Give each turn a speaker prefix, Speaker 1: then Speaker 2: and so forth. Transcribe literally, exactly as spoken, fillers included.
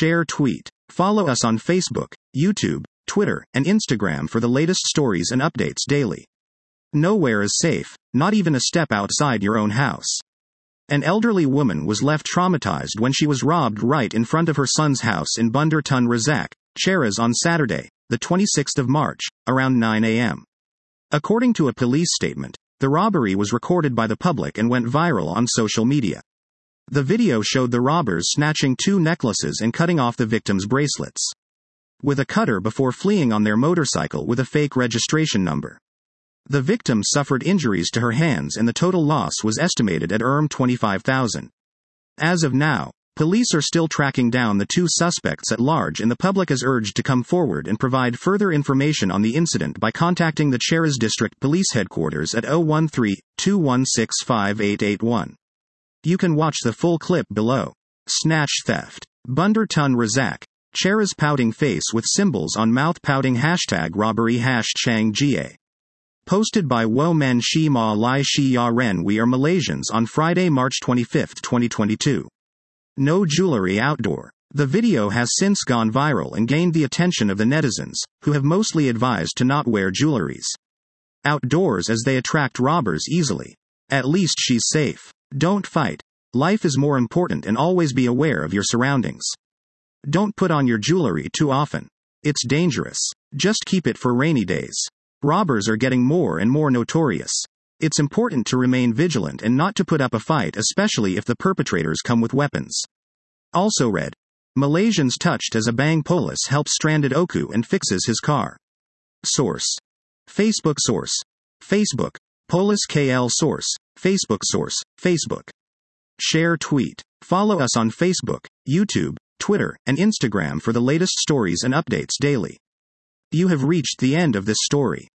Speaker 1: Share tweet. Follow us on Facebook, YouTube, Twitter, and Instagram for the latest stories and updates daily. Nowhere is safe, not even a step outside your own house. An elderly woman was left traumatized when she was robbed right in front of her son's house in Bandar Tun Razak, Cheras on Saturday, the twenty-sixth of March, around nine a m According to a police statement, the robbery was recorded by the public and went viral on social media. The video showed the robbers snatching two necklaces and cutting off the victim's bracelets with a cutter before fleeing on their motorcycle with a fake registration number. The victim suffered injuries to her hands and the total loss was estimated at around twenty-five thousand. As of now, police are still tracking down the two suspects at large and the public is urged to come forward and provide further information on the incident by contacting the Cheras District Police Headquarters at zero one three, two one six, five eight eight one. You can watch the full clip below. Snatch theft. Bandar Tun Razak. Cheras pouting face with symbols on mouth pouting hashtag robbery hashtag Ga. Posted by Wo Men Shi Ma Lai Shi Ya Ren. We are Malaysians on Friday, March twenty-fifth, twenty twenty-two. No jewelry outdoor. The video has since gone viral and gained the attention of the netizens, who have mostly advised to not wear jewelries outdoors as they attract robbers easily. At least she's safe. Don't fight. Life is more important and always be aware of your surroundings. Don't put on your jewelry too often. It's dangerous. Just keep it for rainy days. Robbers are getting more and more notorious. It's important to remain vigilant and not to put up a fight, especially if the perpetrators come with weapons. Also read. Malaysians touched as a Bang Polis helps stranded Oku and fixes his car. Source. Facebook source. Facebook. Polis K L source. Facebook source. Facebook. Share tweet. Follow us on Facebook, YouTube, Twitter, and Instagram for the latest stories and updates daily. You have reached the end of this story.